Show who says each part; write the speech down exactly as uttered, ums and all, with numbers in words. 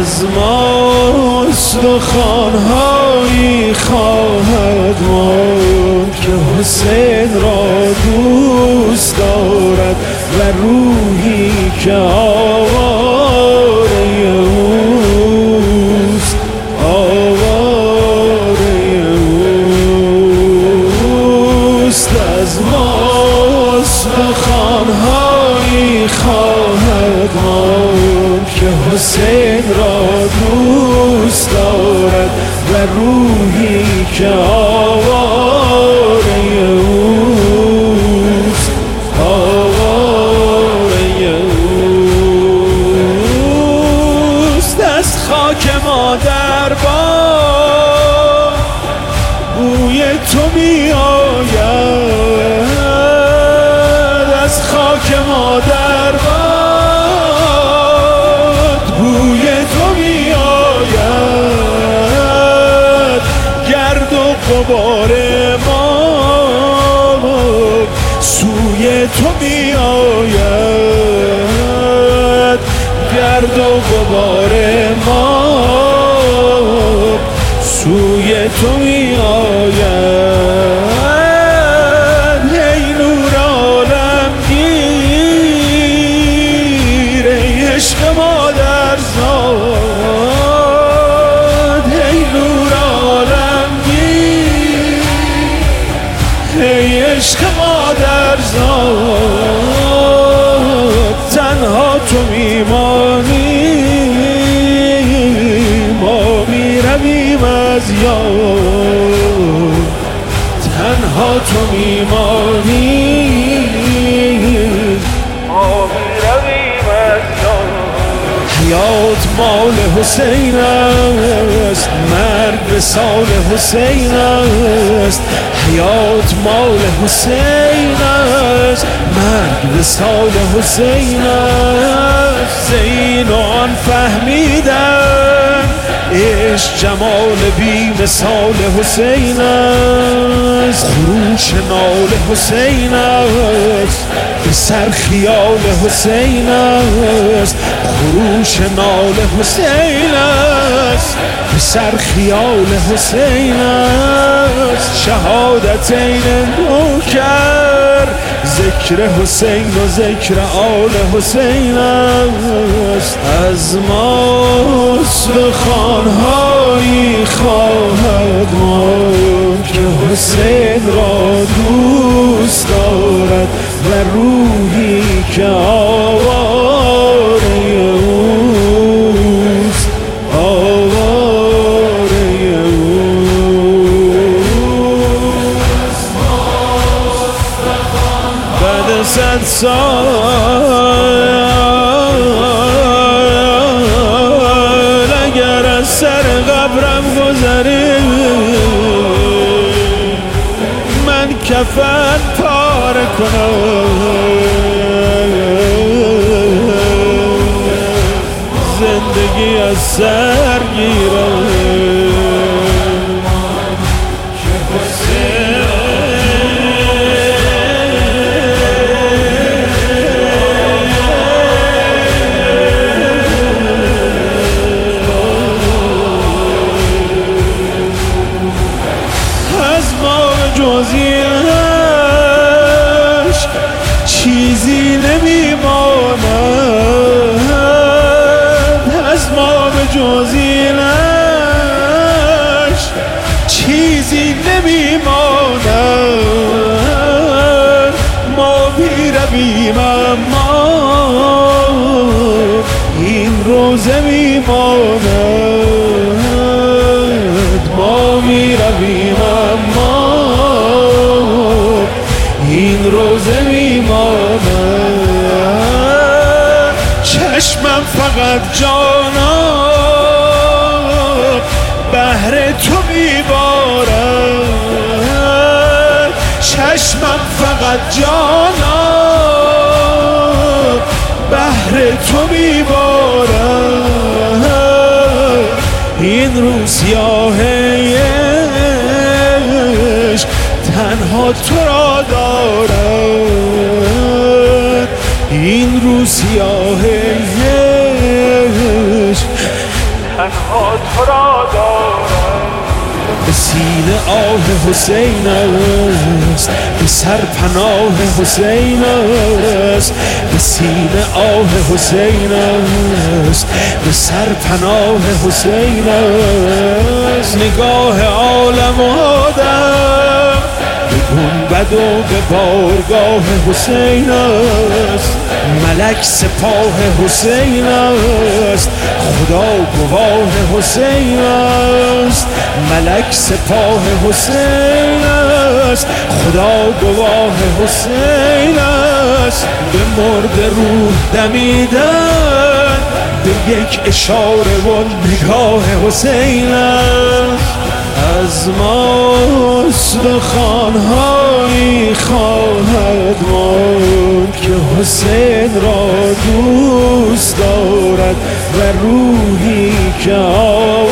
Speaker 1: از ما استخوان‌هایی خواهد ماند که حسین را دوست دارد و روحی که آواره اوست، آواره اوست. از ما استخوان‌هایی خواهد ماند که حسین را دوست دارد و روحی که آواره اوست، آواره اوست. از خاک مادر با بوی تو می آید، از خاک مادر با بوی تو می آید. گرد و غبار ما سوی تو می آید، گرد و غبار ما سوی تو می آید. ای نور عالمگیر، ای عشق مادرزاد، ای نور عالمگیر، ای عشق مادرزاد. تنها تو میمانی، ما میرویم از یاد، تنها تو میمانی، ما میرویم از یاد. حیات مال حسین است، مرگ وصال حسین است. حیات مال حسین است، مرگ وصال حسین است. زین و آن فهمیدم عشق جمال بی مثال حسین است. خروش نال حسین است، به سر خیال حسین است. خروش نال حسین است، به سر خیال حسین است. شهادتین نوکر، ذکر حسین و ذکر آل حسین است. از ما استخوان‌هایی خواهد ماند که حسین را دوست دارد و روحی که آواره اوست، آواره اوست. بعد صد سال اگر از سر قبرم گذری، من کفن پاره کنم، زندگی از سر گیرم. جزیش چیزی نمیماند، از ما به جزیش چیزی نمیماند. ما بیرویم اما این روزه میماند، ما میرویم اما این روزه میماند. چشمم فقط جانا بهر تو میبارد، چشمم فقط جانا بهر تو میبارد. این روز سیاهش تنها تو را دارد، این رو سیاهش تنها تو را دارم. به سینه آه حسین است، به سر پناه حسین است، به سینه آه حسین است، به سر پناه حسین است. نگاه عالم و آدم به گنبد و به بارگاه حسین است. ملک سپاه حسین است، خدا گواه حسین است. ملک سپاه حسین است، خدا گواه حسین است. به مرد روح دمیدن به یک اشاره و نگاه حسین است. از ما استخوان‌هایی خواهد ماند که حسین را دوست دارد و روحی که